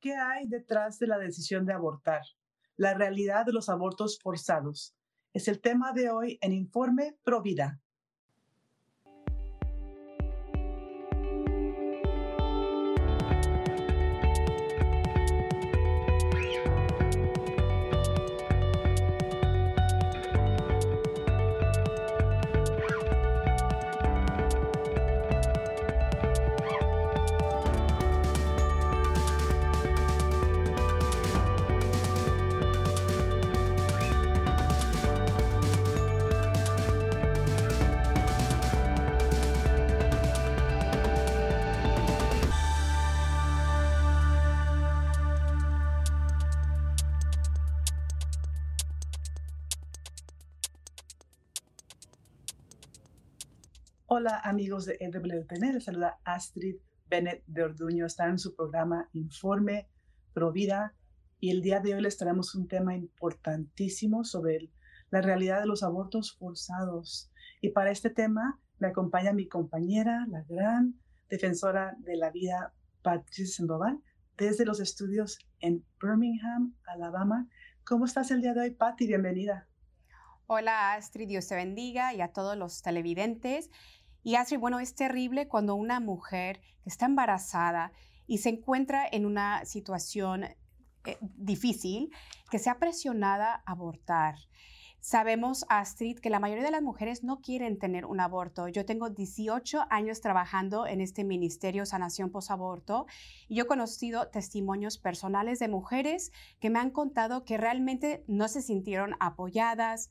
¿Qué hay detrás de la decisión de abortar? La realidad de los abortos forzados. Es el tema de hoy en Informe Provida. Hola amigos de EWTN, les saluda Astrid Bennett de Orduño. Está en su programa Informe Provida y el día de hoy les traemos un tema importantísimo sobre la realidad de los abortos forzados. Y para este tema me acompaña mi compañera, la gran defensora de la vida, Patricia Sandoval, desde los estudios en Birmingham, Alabama. ¿Cómo estás el día de hoy, Patti? Bienvenida. Hola Astrid, Dios te bendiga y a todos los televidentes. Y Astrid, bueno, es terrible cuando una mujer que está embarazada y se encuentra en una situación difícil, que sea presionada a abortar. Sabemos, Astrid, que la mayoría de las mujeres no quieren tener un aborto. Yo tengo 18 años trabajando en este ministerio Sanación Posaborto y yo he conocido testimonios personales de mujeres que me han contado que realmente no se sintieron apoyadas,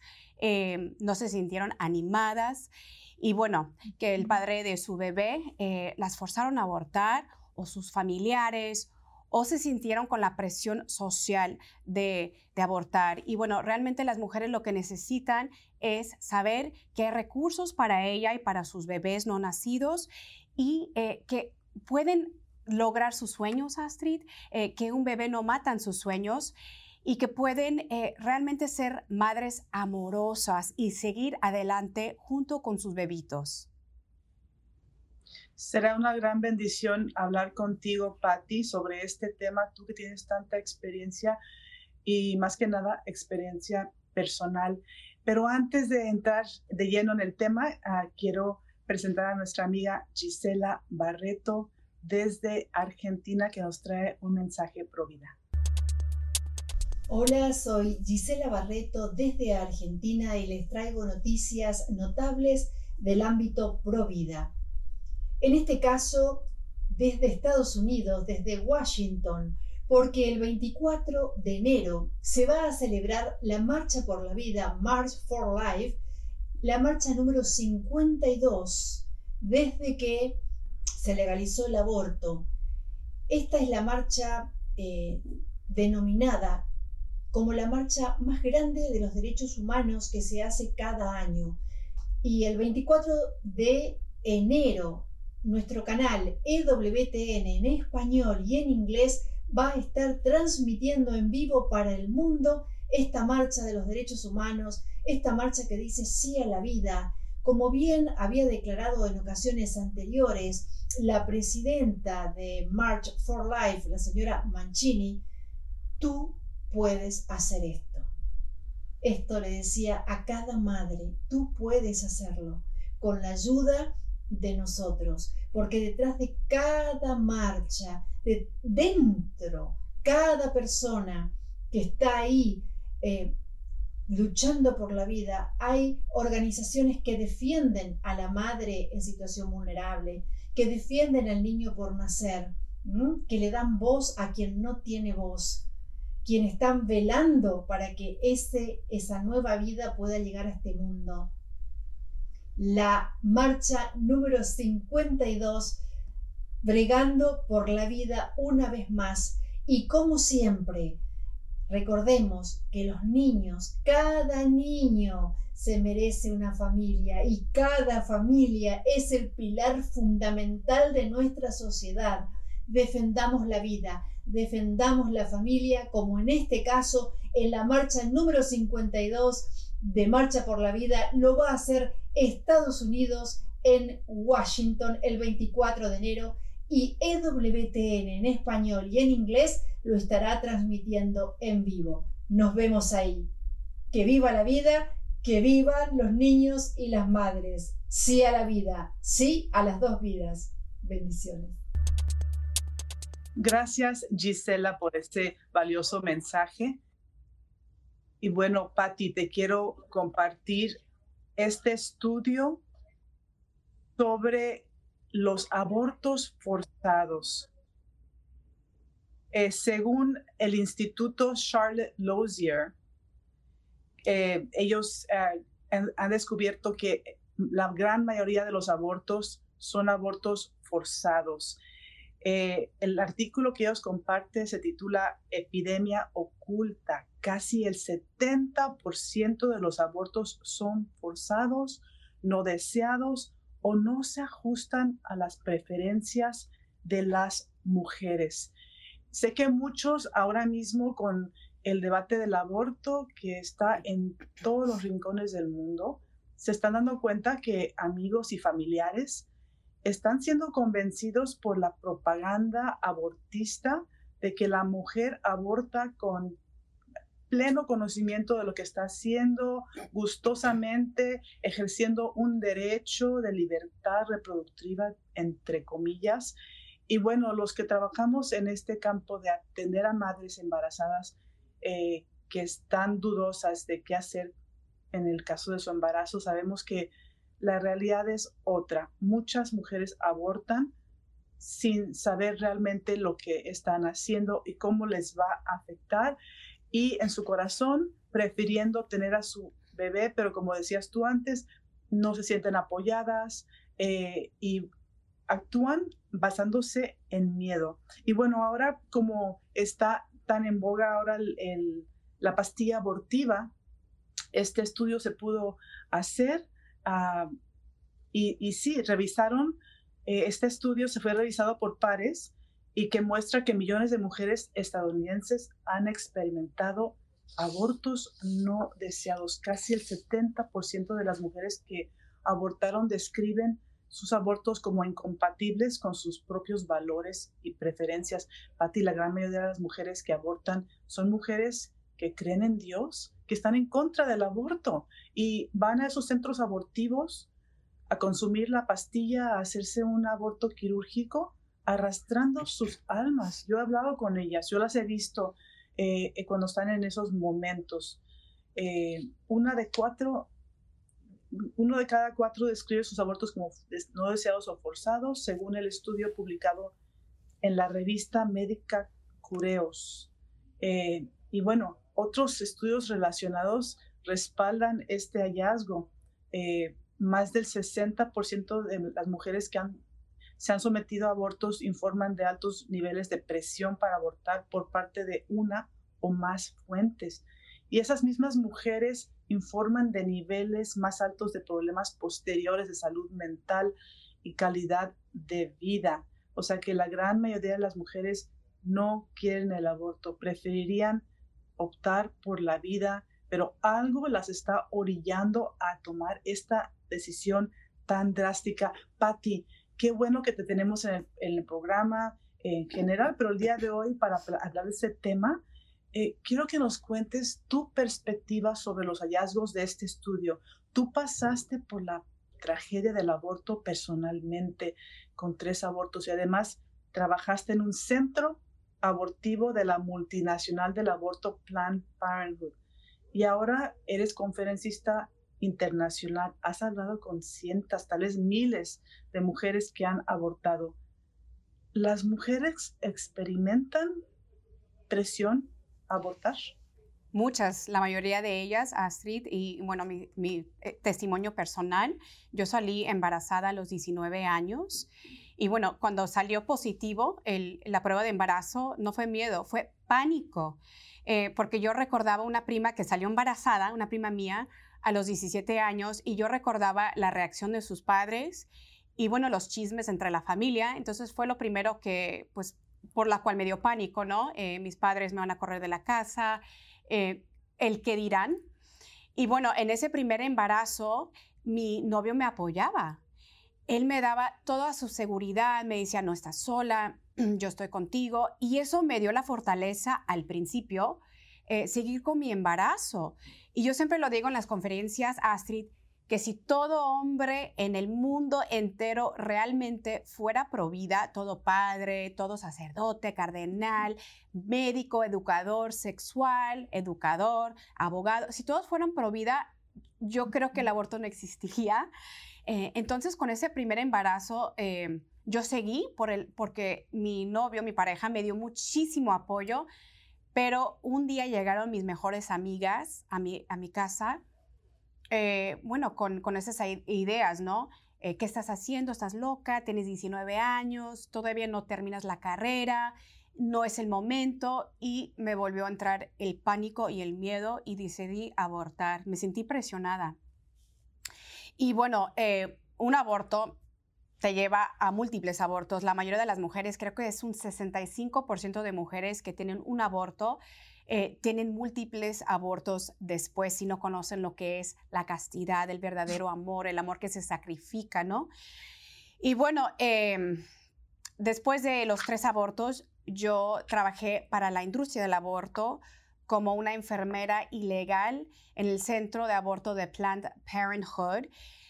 no se sintieron animadas y bueno, que el padre de su bebé las forzaron a abortar o sus familiares o se sintieron con la presión social de abortar. Y bueno, realmente las mujeres lo que necesitan es saber que hay recursos para ella y para sus bebés no nacidos y que pueden lograr sus sueños, Astrid, que un bebé no mata en sus sueños y que pueden realmente ser madres amorosas y seguir adelante junto con sus bebitos. Será una gran bendición hablar contigo, Patti, sobre este tema, tú que tienes tanta experiencia y más que nada experiencia personal. Pero antes de entrar de lleno en el tema, quiero presentar a nuestra amiga Gisela Barreto desde Argentina, que nos trae un mensaje pro vida. Hola, soy Gisela Barreto desde Argentina y les traigo noticias notables del ámbito pro vida. En este caso, desde Estados Unidos, desde Washington, porque el 24 de enero se va a celebrar la Marcha por la Vida, March for Life, la marcha número 52, desde que se legalizó el aborto. Esta es la marcha denominada como la marcha más grande de los derechos humanos que se hace cada año. Y el 24 de enero, nuestro canal EWTN en español y en inglés va a estar transmitiendo en vivo para el mundo esta marcha de los derechos humanos, esta marcha que dice sí a la vida. Como bien había declarado en ocasiones anteriores la presidenta de March for Life, la señora Mancini, tú puedes hacer esto. Esto le decía a cada madre, tú puedes hacerlo con la ayuda de nosotros, porque detrás de cada marcha, dentro, cada persona que está ahí luchando por la vida, hay organizaciones que defienden a la madre en situación vulnerable, que defienden al niño por nacer, que le dan voz a quien no tiene voz, quienes están velando para que esa nueva vida pueda llegar a este mundo. La marcha número 52, bregando por la vida una vez más. Y como siempre, recordemos que los niños, cada niño se merece una familia y cada familia es el pilar fundamental de nuestra sociedad. Defendamos la vida, defendamos la familia, como en este caso, en la marcha número 52 de Marcha por la Vida, lo va a hacer Estados Unidos en Washington el 24 de enero y EWTN en español y en inglés lo estará transmitiendo en vivo. Nos vemos ahí. Que viva la vida, que vivan los niños y las madres. Sí a la vida, sí a las dos vidas. Bendiciones. Gracias, Gisela, por este valioso mensaje. Y bueno, Patti, te quiero compartir este estudio sobre los abortos forzados. Según el Instituto Charlotte Lozier, ellos han descubierto que la gran mayoría de los abortos son abortos forzados. El artículo que ellos comparten se titula Epidemia oculta. Casi el 70% de los abortos son forzados, no deseados o no se ajustan a las preferencias de las mujeres. Sé que muchos ahora mismo con el debate del aborto que está en todos los rincones del mundo, se están dando cuenta que amigos y familiares están siendo convencidos por la propaganda abortista de que la mujer aborta con pleno conocimiento de lo que está haciendo, gustosamente ejerciendo un derecho de libertad reproductiva, entre comillas. Y bueno, los que trabajamos en este campo de atender a madres embarazadas que están dudosas de qué hacer en el caso de su embarazo, sabemos que la realidad es otra. Muchas mujeres abortan sin saber realmente lo que están haciendo y cómo les va a afectar, y en su corazón prefiriendo tener a su bebé, pero como decías tú antes, no se sienten apoyadas y actúan basándose en miedo. Y bueno, ahora como está tan en boga ahora la pastilla abortiva, este estudio se pudo hacer y sí, revisaron, este estudio se fue revisado por pares y que muestra que millones de mujeres estadounidenses han experimentado abortos no deseados. Casi el 70% de las mujeres que abortaron describen sus abortos como incompatibles con sus propios valores y preferencias. Patti, la gran mayoría de las mujeres que abortan son mujeres que creen en Dios, que están en contra del aborto y van a esos centros abortivos a consumir la pastilla, a hacerse un aborto quirúrgico, arrastrando sus almas. Yo he hablado con ellas, yo las he visto cuando están en esos momentos. Uno de cada 4 describe sus abortos como no deseados o forzados, según el estudio publicado en la revista médica Cureos. Y bueno, otros estudios relacionados respaldan este hallazgo. Más del 60% de las mujeres que se han sometido a abortos informan de altos niveles de presión para abortar por parte de una o más fuentes. Y esas mismas mujeres informan de niveles más altos de problemas posteriores de salud mental y calidad de vida. O sea que la gran mayoría de las mujeres no quieren el aborto, preferirían optar por la vida, pero algo las está orillando a tomar esta decisión tan drástica. Patti, qué bueno que te tenemos en el programa en general, pero el día de hoy para hablar de ese tema, quiero que nos cuentes tu perspectiva sobre los hallazgos de este estudio. Tú pasaste por la tragedia del aborto personalmente, con 3 abortos, y además trabajaste en un centro abortivo de la multinacional del aborto Planned Parenthood. Y ahora eres conferencista internacional. Has hablado con cientos, tal vez miles de mujeres que han abortado. ¿Las mujeres experimentan presión a abortar? Muchas, la mayoría de ellas, Astrid, y bueno, mi testimonio personal, yo salí embarazada a los 19 años y bueno, cuando salió positivo la prueba de embarazo, no fue miedo, fue pánico, porque yo recordaba una prima que salió embarazada, una prima mía, a los 17 años, y yo recordaba la reacción de sus padres y bueno, los chismes entre la familia. Entonces fue lo primero que, pues, por la cual me dio pánico, ¿no? Mis padres me van a correr de la casa, el qué dirán. Y bueno, en ese primer embarazo, mi novio me apoyaba. él me daba toda su seguridad, me decía, no estás sola, yo estoy contigo, y eso me dio la fortaleza al principio, seguir con mi embarazo. Y yo siempre lo digo en las conferencias, Astrid, que si todo hombre en el mundo entero realmente fuera pro vida, todo padre, todo sacerdote, cardenal, médico, educador sexual, educador, abogado, si todos fueran pro vida, yo creo que el aborto no existiría. Entonces, con ese primer embarazo, yo seguí porque mi novio, mi pareja, me dio muchísimo apoyo, pero un día llegaron mis mejores amigas a mi casa, bueno, con esas ideas, ¿no? ¿Qué estás haciendo? ¿Estás loca? Tienes 19 años, todavía no terminas la carrera, no es el momento, y me volvió a entrar el pánico y el miedo y decidí abortar. Me sentí presionada. Y bueno, un aborto te lleva a múltiples abortos. La mayoría de las mujeres, creo que es un 65% de mujeres que tienen un aborto, tienen múltiples abortos después si no conocen lo que es la castidad, el verdadero amor, el amor que se sacrifica, ¿no? Y bueno, después de los 3 abortos, yo trabajé para la industria del aborto como una enfermera ilegal en el centro de aborto de Planned Parenthood.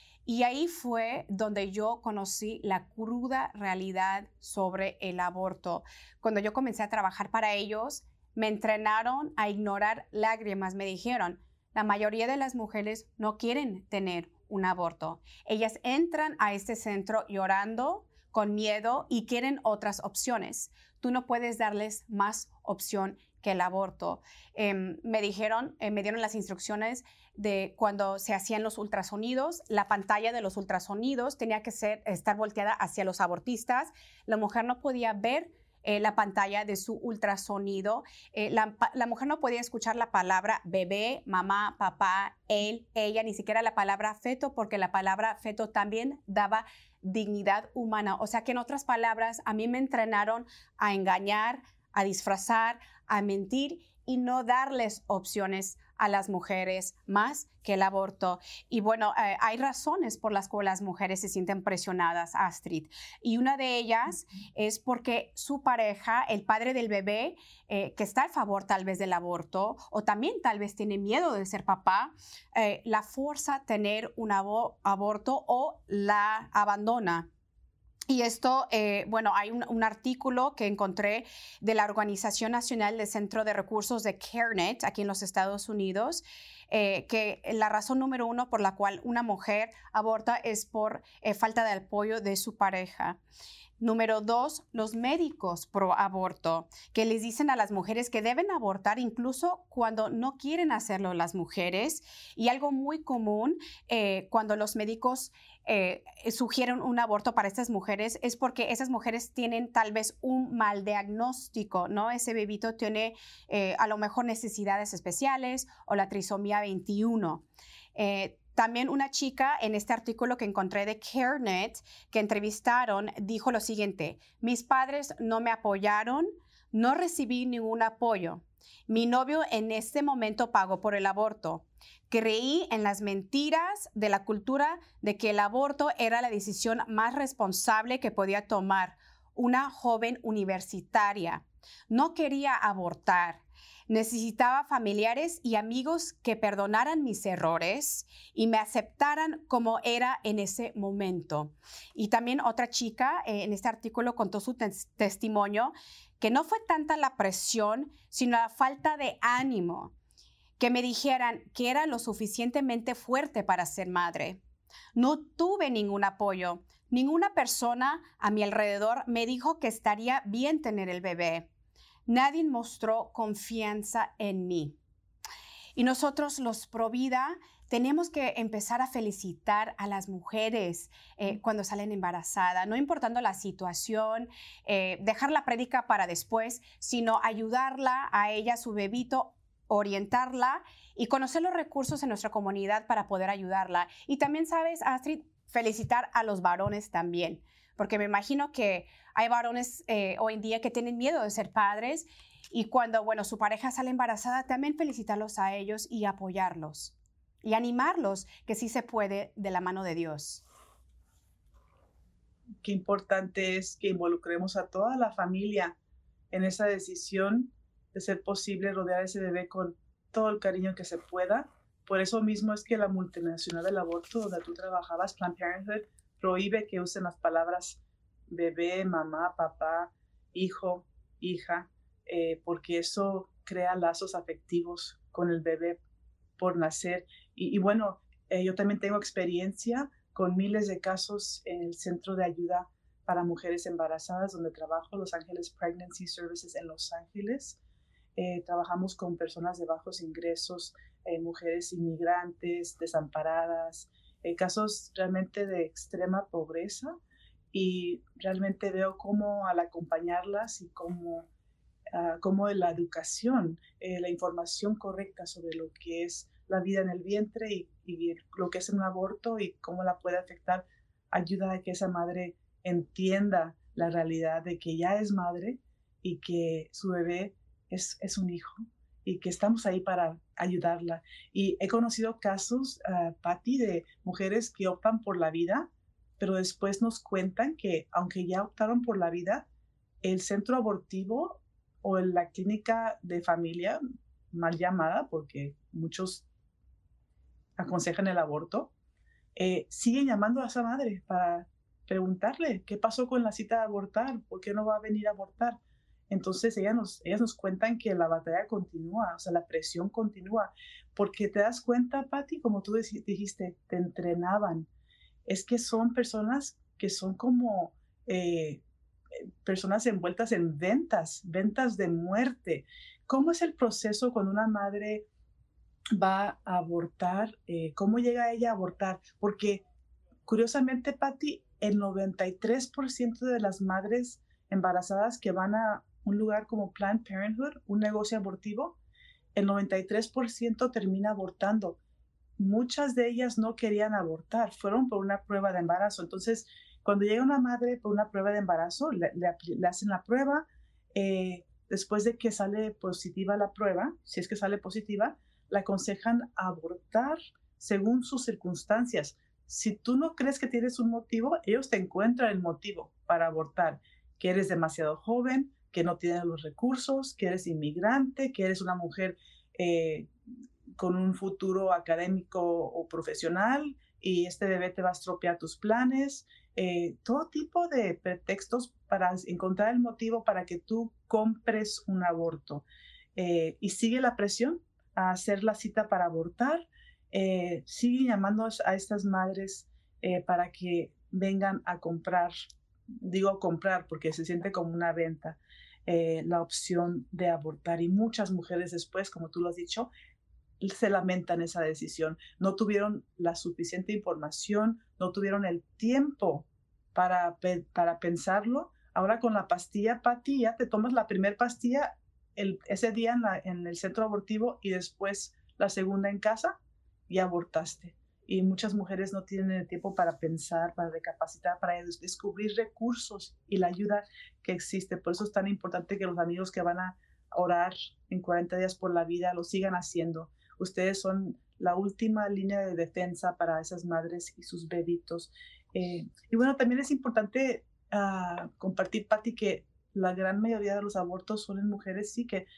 Y ahí fue donde yo conocí la cruda realidad sobre el aborto. Cuando yo comencé a trabajar para ellos, me entrenaron a ignorar lágrimas. Me dijeron, la mayoría de las mujeres no quieren tener un aborto. Ellas entran a este centro llorando, con miedo, y quieren otras opciones. Tú no puedes darles más opción que el aborto. Me dieron las instrucciones de cuando se hacían los ultrasonidos. La pantalla de los ultrasonidos tenía que estar volteada hacia los abortistas. La mujer no podía ver la pantalla de su ultrasonido. La mujer no podía escuchar la palabra bebé, mamá, papá, él, ella, ni siquiera la palabra feto, porque la palabra feto también daba dignidad humana. O sea que en otras palabras, a mí me entrenaron a engañar, a disfrazar, a mentir y no darles opciones a las mujeres más que el aborto. Y bueno, hay razones por las cuales las mujeres se sienten presionadas, Astrid. Y una de ellas es porque su pareja, el padre del bebé, que está a favor tal vez del aborto, o también tal vez tiene miedo de ser papá, la forza a tener un aborto o la abandona. Y esto, bueno, hay un artículo que encontré de la Organización Nacional del Centro de Recursos de CareNet, aquí en los Estados Unidos, que la razón número 1 por la cual una mujer aborta es por falta de apoyo de su pareja. Número 2, los médicos pro aborto, que les dicen a las mujeres que deben abortar incluso cuando no quieren hacerlo las mujeres. Y algo muy común cuando los médicos sugieren un aborto para estas mujeres es porque esas mujeres tienen tal vez un mal diagnóstico, ¿no? Ese bebito tiene a lo mejor necesidades especiales o la trisomía 21. También una chica en este artículo que encontré de CareNet que entrevistaron dijo lo siguiente: mis padres no me apoyaron, no recibí ningún apoyo. Mi novio en este momento pagó por el aborto. Creí en las mentiras de la cultura de que el aborto era la decisión más responsable que podía tomar una joven universitaria. No quería abortar. Necesitaba familiares y amigos que perdonaran mis errores y me aceptaran como era en ese momento. Y también otra chica en este artículo contó su testimonio, que no fue tanta la presión, sino la falta de ánimo, que me dijeran que era lo suficientemente fuerte para ser madre. No tuve ningún apoyo. Ninguna persona a mi alrededor me dijo que estaría bien tener el bebé. Nadie mostró confianza en mí. Y nosotros, los pro vida, tenemos que empezar a felicitar a las mujeres cuando salen embarazadas, no importando la situación, dejar la prédica para después, sino ayudarla a ella, a su bebito, orientarla y conocer los recursos en nuestra comunidad para poder ayudarla. Y también, ¿sabes, Astrid? Felicitar a los varones también, porque me imagino que hay varones hoy en día que tienen miedo de ser padres y cuando, bueno, su pareja sale embarazada, también felicitarlos a ellos y apoyarlos y animarlos que sí se puede de la mano de Dios. qué importante es que involucremos a toda la familia en esa decisión de ser posible rodear a ese bebé con todo el cariño que se pueda. Por eso mismo es que la multinacional del aborto, donde tú trabajabas, Planned Parenthood, prohíbe que usen las palabras bebé, mamá, papá, hijo, hija, porque eso crea lazos afectivos con el bebé por nacer. Y bueno, yo también tengo experiencia con miles de casos en el Centro de Ayuda para Mujeres Embarazadas, donde trabajo, Los Ángeles Pregnancy Services en Los Ángeles. Trabajamos con personas de bajos ingresos, mujeres inmigrantes, desamparadas, casos realmente de extrema pobreza, y realmente veo cómo al acompañarlas y cómo la educación, la información correcta sobre lo que es la vida en el vientre y lo que es un aborto y cómo la puede afectar, ayuda a que esa madre entienda la realidad de que ya es madre y que su bebé es un hijo y que estamos ahí para ayudarla. Y he conocido casos, Patti, de mujeres que optan por la vida, pero después nos cuentan que aunque ya optaron por la vida, el centro abortivo o en la clínica de familia, mal llamada, porque muchos aconsejan el aborto, siguen llamando a esa madre para preguntarle qué pasó con la cita de abortar, por qué no va a venir a abortar. Entonces ellas nos cuentan que la batalla continúa, o sea, la presión continúa, porque te das cuenta, Patti, como tú dijiste, te entrenaban. Es que son personas que son como personas envueltas en ventas de muerte. ¿Cómo es el proceso cuando una madre va a abortar? ¿Cómo llega ella a abortar? Porque curiosamente, Patti, el 93% de las madres embarazadas que van a un lugar como Planned Parenthood, un negocio abortivo, el 93% termina abortando. Muchas de ellas no querían abortar, fueron por una prueba de embarazo. Entonces, cuando llega una madre por una prueba de embarazo, le hacen la prueba, después de que sale positiva la prueba, si es que sale positiva, la aconsejan abortar según sus circunstancias. Si tú no crees que tienes un motivo, ellos te encuentran el motivo para abortar, que eres demasiado joven, que no tienes los recursos, que eres inmigrante, que eres una mujer con un futuro académico o profesional y este bebé te va a estropear tus planes, todo tipo de pretextos para encontrar el motivo para que tú compres un aborto. Y sigue la presión a hacer la cita para abortar, sigue llamando a estas madres para que vengan a comprar, digo comprar porque se siente como una venta, la opción de abortar. Y muchas mujeres después, como tú lo has dicho, se lamentan esa decisión. No tuvieron la suficiente información, no tuvieron el tiempo para pensarlo. Ahora con la pastilla, Patti, ya te tomas la primera pastilla ese día en el centro abortivo y después la segunda en casa y abortaste. Y muchas mujeres no tienen el tiempo para pensar, para recapacitar, para descubrir recursos y la ayuda que existe. Por eso es tan importante que los amigos que van a orar en 40 días por la vida lo sigan haciendo. Ustedes son la última línea de defensa para esas madres y sus bebitos. Y bueno, también es importante compartir, Patti, que la gran mayoría de los abortos son en mujeres, sí, que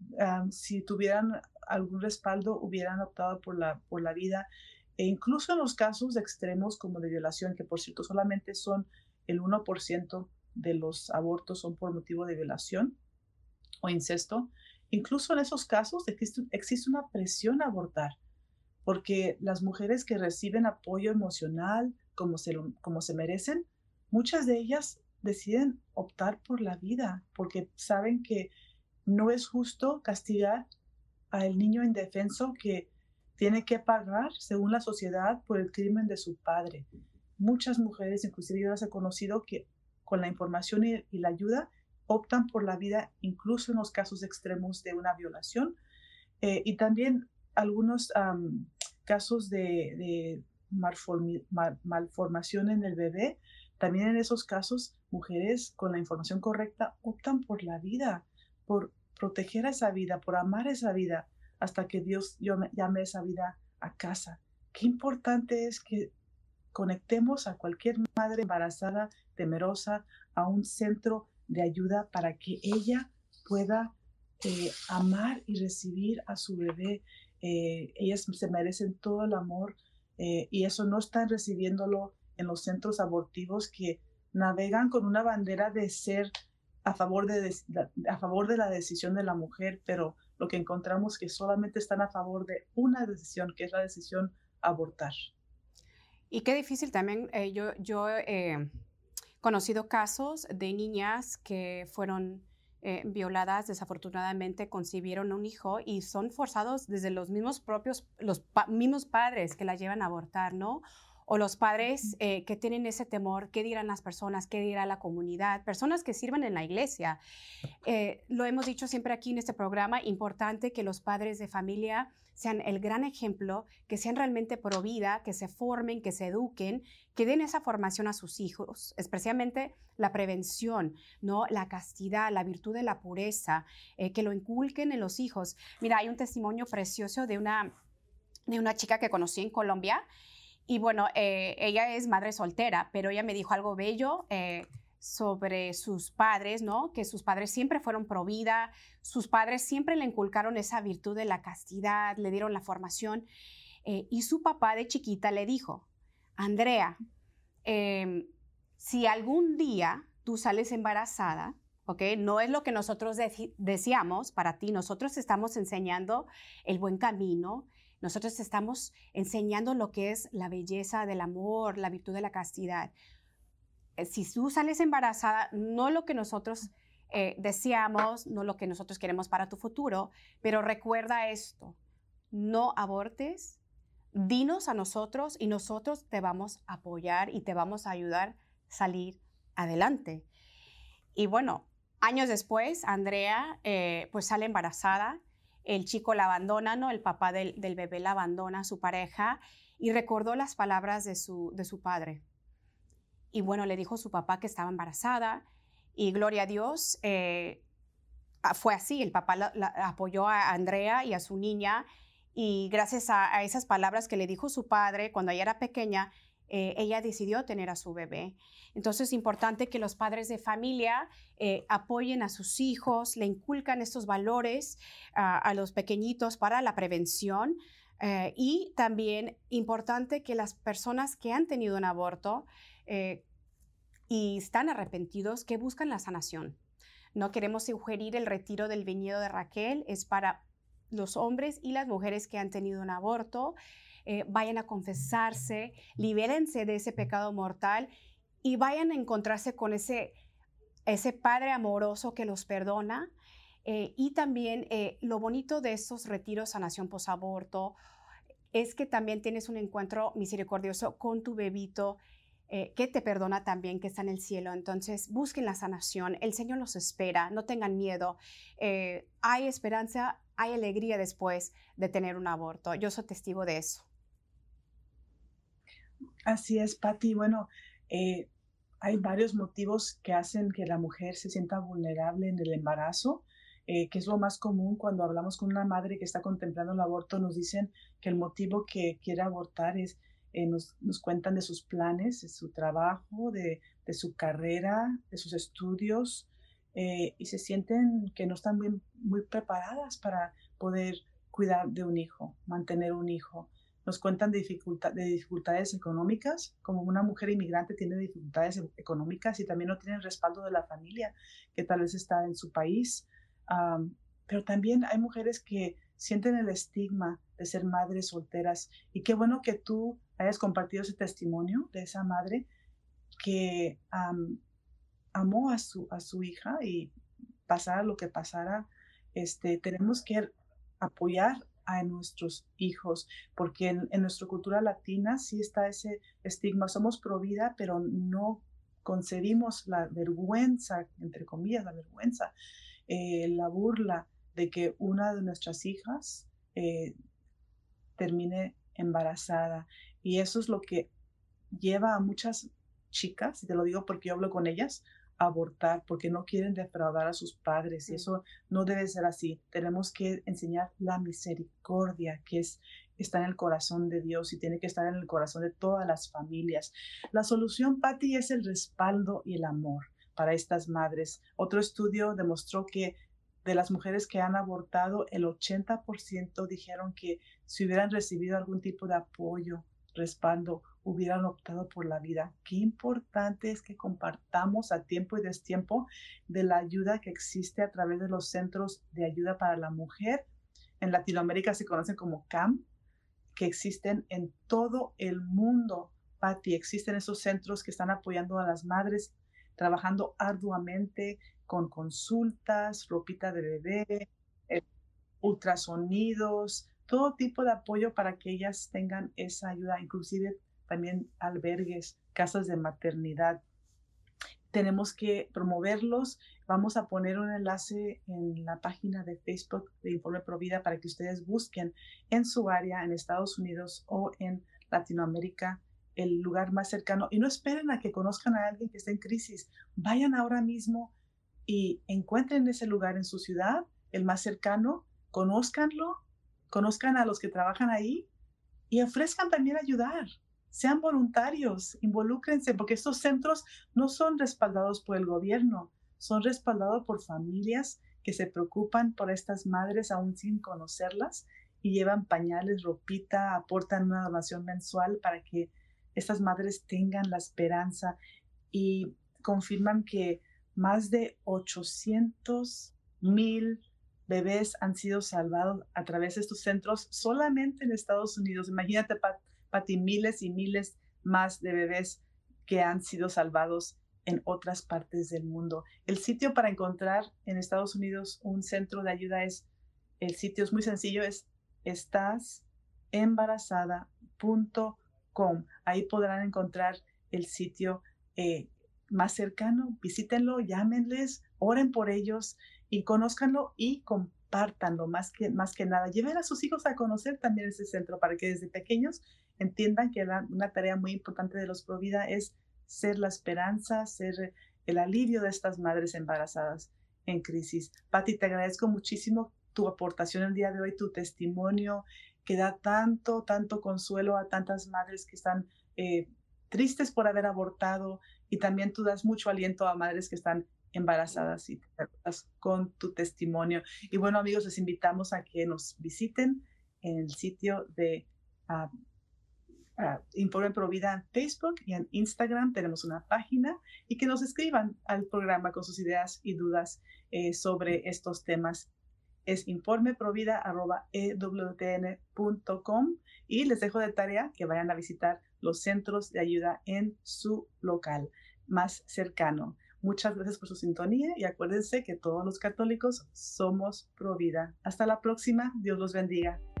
si tuvieran algún respaldo hubieran optado por la vida. E incluso en los casos extremos como de violación, que por cierto solamente son el 1% de los abortos son por motivo de violación o incesto, incluso en esos casos existe una presión a abortar, porque las mujeres que reciben apoyo emocional como se merecen, muchas de ellas deciden optar por la vida, porque saben que no es justo castigar al niño indefenso que tiene que pagar, según la sociedad, por el crimen de su padre. Muchas mujeres, inclusive yo las he conocido, que con la información y la ayuda optan por la vida, incluso en los casos extremos de una violación. Y también algunos casos de malformación en el bebé. También en esos casos, mujeres con la información correcta optan por la vida, por proteger a esa vida, por amar esa vida, hasta que Dios llame esa vida a casa. Qué importante es que conectemos a cualquier madre embarazada, temerosa, a un centro de ayuda para que ella pueda amar y recibir a su bebé. Ellas se merecen todo el amor y eso no están recibiéndolo en los centros abortivos que navegan con una bandera de ser a favor de la decisión de la mujer, pero lo que encontramos que solamente están a favor de una decisión, que es la decisión abortar. Y qué difícil también, yo he conocido casos de niñas que fueron violadas, desafortunadamente concibieron un hijo y son forzados desde los mismos mismos padres que la llevan a abortar, ¿no? O los padres que tienen ese temor, ¿qué dirán las personas? ¿Qué dirá la comunidad? Personas que sirven en la iglesia. Lo hemos dicho siempre aquí en este programa, importante que los padres de familia sean el gran ejemplo, que sean realmente pro vida, que se formen, que se eduquen, que den esa formación a sus hijos, especialmente la prevención, ¿no? La castidad, la virtud de la pureza, que lo inculquen en los hijos. Mira, hay un testimonio precioso de una chica que conocí en Colombia. Y bueno, ella es madre soltera, pero ella me dijo algo bello sobre sus padres, ¿no? Que sus padres siempre fueron pro vida, sus padres siempre le inculcaron esa virtud de la castidad, le dieron la formación. Y su papá de chiquita le dijo, Andrea, si algún día tú sales embarazada, ¿ok? No es lo que nosotros deseamos para ti, nosotros estamos enseñando el buen camino. Nosotros estamos enseñando lo que es la belleza del amor, la virtud de la castidad. Si tú sales embarazada, no lo que nosotros deseamos, no lo que nosotros queremos para tu futuro, pero recuerda esto, no abortes, dinos a nosotros y nosotros te vamos a apoyar y te vamos a ayudar a salir adelante. Y bueno, años después, Andrea pues sale embarazada. El chico la abandona, ¿no? El papá del bebé la abandona a su pareja y recordó las palabras de su padre. Y bueno, le dijo a su papá que estaba embarazada y gloria a Dios, fue así. El papá la apoyó a Andrea y a su niña y gracias a esas palabras que le dijo su padre cuando ella era pequeña, ella decidió tener a su bebé. Entonces es importante que los padres de familia apoyen a sus hijos, le inculcan estos valores a los pequeñitos para la prevención y también importante que las personas que han tenido un aborto y están arrepentidos, que buscan la sanación. No queremos sugerir el retiro del viñedo de Raquel, es para los hombres y las mujeres que han tenido un aborto. Vayan a confesarse, libérense de ese pecado mortal y vayan a encontrarse con ese Padre amoroso que los perdona. Y también lo bonito de estos retiros sanación posaborto es que también tienes un encuentro misericordioso con tu bebito que te perdona también, que está en el cielo. Entonces busquen la sanación, el Señor los espera, no tengan miedo. Hay esperanza, hay alegría después de tener un aborto. Yo soy testigo de eso. Así es, Patti. Bueno, hay varios motivos que hacen que la mujer se sienta vulnerable en el embarazo, que es lo más común cuando hablamos con una madre que está contemplando el aborto. Nos dicen que el motivo que quiere abortar es, nos cuentan de sus planes, de su trabajo, de su carrera, de sus estudios, y se sienten que no están muy preparadas para poder cuidar de un hijo, mantener un hijo. Nos cuentan de dificultades económicas, como una mujer inmigrante tiene dificultades económicas y también no tiene el respaldo de la familia que tal vez está en su país. Pero también hay mujeres que sienten el estigma de ser madres solteras y qué bueno que tú hayas compartido ese testimonio de esa madre que amó a su hija y pasara lo que pasara, tenemos que apoyar a nuestros hijos, porque en nuestra cultura latina sí está ese estigma, somos pro vida, pero no concebimos la vergüenza, entre comillas, la vergüenza, la burla de que una de nuestras hijas termine embarazada. Y eso es lo que lleva a muchas chicas, y te lo digo porque yo hablo con ellas, abortar porque no quieren defraudar a sus padres y eso no debe ser así. Tenemos que enseñar la misericordia está en el corazón de Dios y tiene que estar en el corazón de todas las familias. La solución, Patty, es el respaldo y el amor para estas madres. Otro estudio demostró que de las mujeres que han abortado, el 80% dijeron que si hubieran recibido algún tipo de apoyo, respaldo, hubieran optado por la vida. Qué importante es que compartamos a tiempo y destiempo de la ayuda que existe a través de los centros de ayuda para la mujer. En Latinoamérica se conocen como CAM, que existen en todo el mundo. Patty, existen esos centros que están apoyando a las madres, trabajando arduamente con consultas, ropita de bebé, ultrasonidos, todo tipo de apoyo para que ellas tengan esa ayuda, inclusive también albergues, casas de maternidad. Tenemos que promoverlos. Vamos a poner un enlace en la página de Facebook de Informe Provida para que ustedes busquen en su área, en Estados Unidos o en Latinoamérica, el lugar más cercano. Y no esperen a que conozcan a alguien que esté en crisis. Vayan ahora mismo y encuentren ese lugar en su ciudad, el más cercano, conózcanlo, conozcan a los que trabajan ahí y ofrezcan también ayudar. Sean voluntarios, involúcrense, porque estos centros no son respaldados por el gobierno, son respaldados por familias que se preocupan por estas madres aún sin conocerlas y llevan pañales, ropita, aportan una donación mensual para que estas madres tengan la esperanza y confirman que más de 800,000 bebés han sido salvados a través de estos centros solamente en Estados Unidos. Imagínate, Pati, miles y miles más de bebés que han sido salvados en otras partes del mundo. El sitio para encontrar en Estados Unidos un centro de ayuda el sitio es muy sencillo, es estasembarazada.com. Ahí podrán encontrar el sitio más cercano. Visítenlo, llámenles, oren por ellos y conózcanlo y compártanlo más que nada. Lleven a sus hijos a conocer también ese centro para que desde pequeños entiendan que una tarea muy importante de los Provida es ser la esperanza, ser el alivio de estas madres embarazadas en crisis. Pati, te agradezco muchísimo tu aportación el día de hoy, tu testimonio que da tanto consuelo a tantas madres que están tristes por haber abortado y también tú das mucho aliento a madres que están embarazadas y con tu testimonio. Y bueno, amigos, les invitamos a que nos visiten en el sitio de Informe Provida en Facebook y en Instagram. Tenemos una página y que nos escriban al programa con sus ideas y dudas sobre estos temas. Es informeprovida@ewtn.com y les dejo de tarea que vayan a visitar los centros de ayuda en su local más cercano. Muchas gracias por su sintonía y acuérdense que todos los católicos somos Provida. Hasta la próxima. Dios los bendiga.